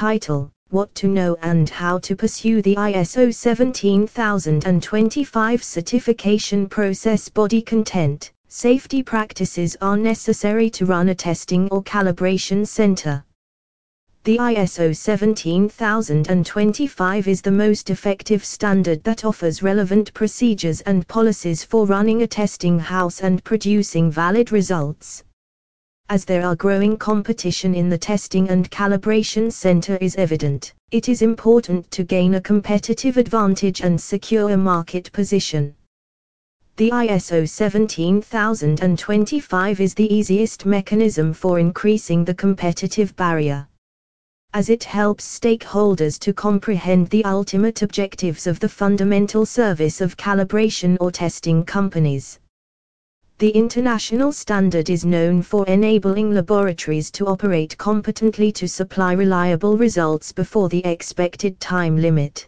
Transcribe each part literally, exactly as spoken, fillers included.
title, What to Know and How to Pursue the I S O seventeen thousand twenty-five Certification Process. Body content: safety practices are necessary to run a testing or calibration center. The I S O seventeen thousand twenty-five is the most effective standard that offers relevant procedures and policies for running a testing house and producing valid results. As there are growing competition in the testing and calibration center is evident, it is important to gain a competitive advantage and secure a market position. The I S O seventeen thousand twenty-five is the easiest mechanism for increasing the competitive barrier, as it helps stakeholders to comprehend the ultimate objectives of the fundamental service of calibration or testing companies. The international standard is known for enabling laboratories to operate competently to supply reliable results before the expected time limit.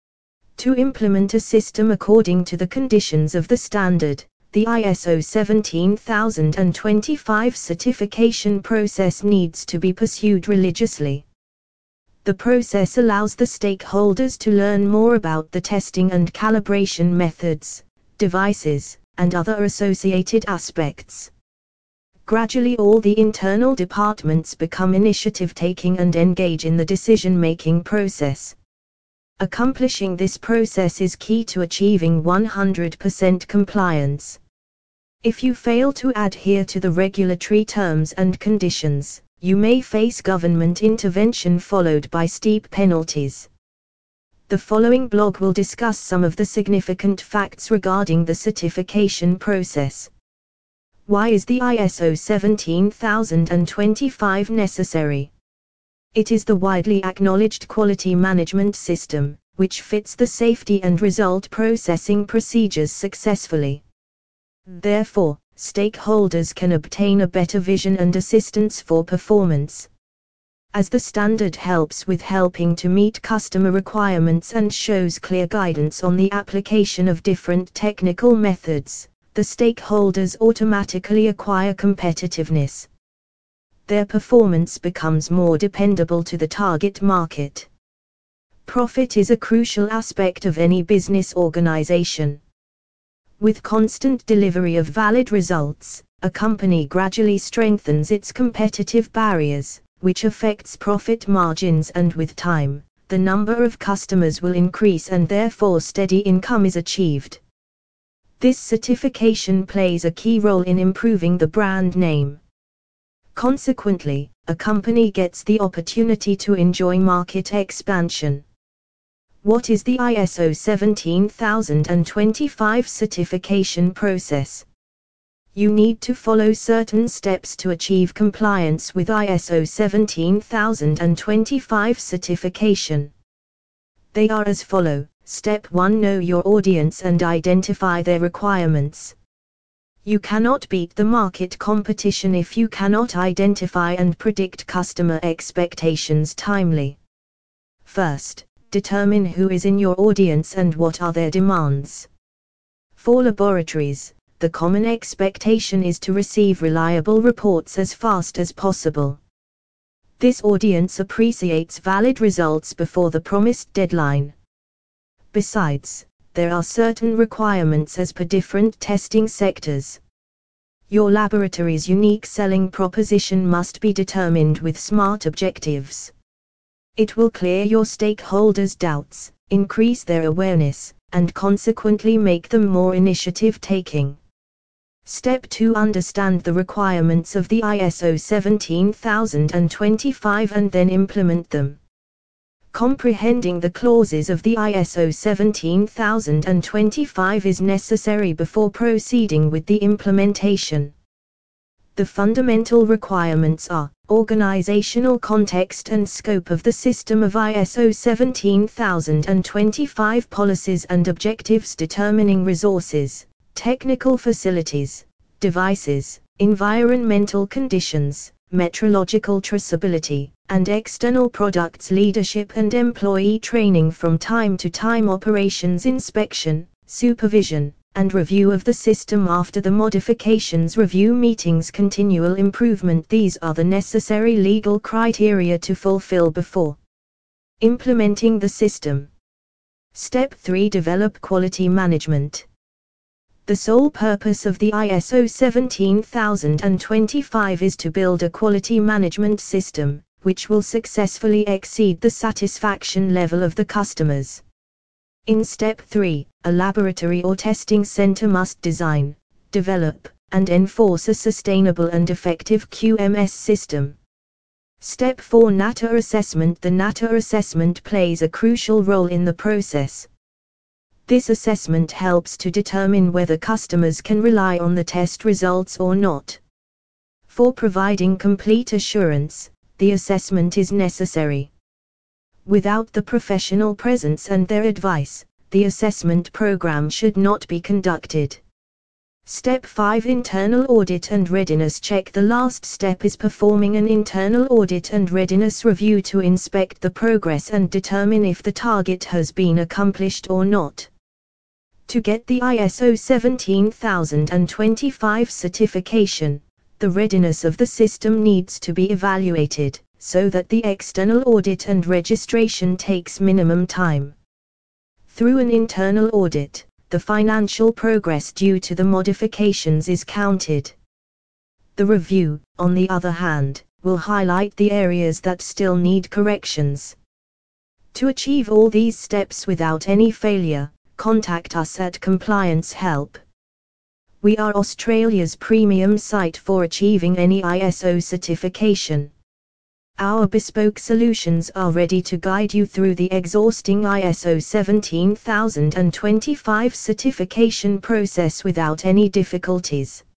To implement a system according to the conditions of the standard, the I S O seventeen thousand twenty-five certification process needs to be pursued religiously. The process allows the stakeholders to learn more about the testing and calibration methods, devices, and other associated aspects. Gradually all the internal departments become initiative-taking and engage in the decision-making process. Accomplishing this process is key to achieving one hundred percent compliance. If you fail to adhere to the regulatory terms and conditions, you may face government intervention followed by steep penalties. The following blog will discuss some of the significant facts regarding the certification process. Why is the I S O seventeen thousand twenty-five necessary? It is the widely acknowledged quality management system, which fits the safety and result processing procedures successfully. Therefore, stakeholders can obtain a better vision and assistance for performance. As the standard helps with helping to meet customer requirements and shows clear guidance on the application of different technical methods, the stakeholders automatically acquire competitiveness. Their performance becomes more dependable to the target market. Profit is a crucial aspect of any business organization. With constant delivery of valid results, a company gradually strengthens its competitive barriers, which affects profit margins, and with time, the number of customers will increase and therefore steady income is achieved. This certification plays a key role in improving the brand name. Consequently, a company gets the opportunity to enjoy market expansion. What is the I S O seventeen thousand twenty-five certification process? You need to follow certain steps to achieve compliance with I S O seventeen thousand twenty-five certification. They are as follow. Step one. Know your audience and identify their requirements. You cannot beat the market competition if you cannot identify and predict customer expectations timely. First, determine who is in your audience and what are their demands. For laboratories, the common expectation is to receive reliable reports as fast as possible. This audience appreciates valid results before the promised deadline. Besides, there are certain requirements as per different testing sectors. Your laboratory's unique selling proposition must be determined with SMART objectives. It will clear your stakeholders' doubts, increase their awareness, and consequently make them more initiative-taking. Step two. Understand the requirements of the I S O seventeen thousand twenty-five and then implement them. Comprehending the clauses of the I S O seventeen thousand twenty-five is necessary before proceeding with the implementation. The fundamental requirements are organizational context and scope of the system of I S O seventeen thousand twenty-five, policies and objectives determining resources, technical facilities, devices, environmental conditions, metrological traceability, and external products, leadership and employee training from time to time, operations inspection, supervision, and review of the system after the modifications, review meetings, continual improvement. These are the necessary legal criteria to fulfill before Implementing the system. Step three. Develop quality management. The sole purpose of the I S O seventeen thousand twenty-five is to build a quality management system, which will successfully exceed the satisfaction level of the customers. In Step three, a laboratory or testing center must design, develop, and enforce a sustainable and effective Q M S system. Step four. Nature assessment. The nature assessment plays a crucial role in the process. This assessment helps to determine whether customers can rely on the test results or not. For providing complete assurance, the assessment is necessary. Without the professional presence and their advice, the assessment program should not be conducted. Step five. Internal audit and readiness check. The last step is performing an internal audit and readiness review to inspect the progress and determine if the target has been accomplished or not. To get the I S O seventeen thousand twenty-five certification, the readiness of the system needs to be evaluated, so that the external audit and registration takes minimum time. Through an internal audit, the financial progress due to the modifications is counted. The review, on the other hand, will highlight the areas that still need corrections. To achieve all these steps without any failure, contact us at Compliance Help. We are Australia's premium site for achieving any I S O certification. Our bespoke solutions are ready to guide you through the exhausting I S O seventeen thousand twenty-five certification process without any difficulties.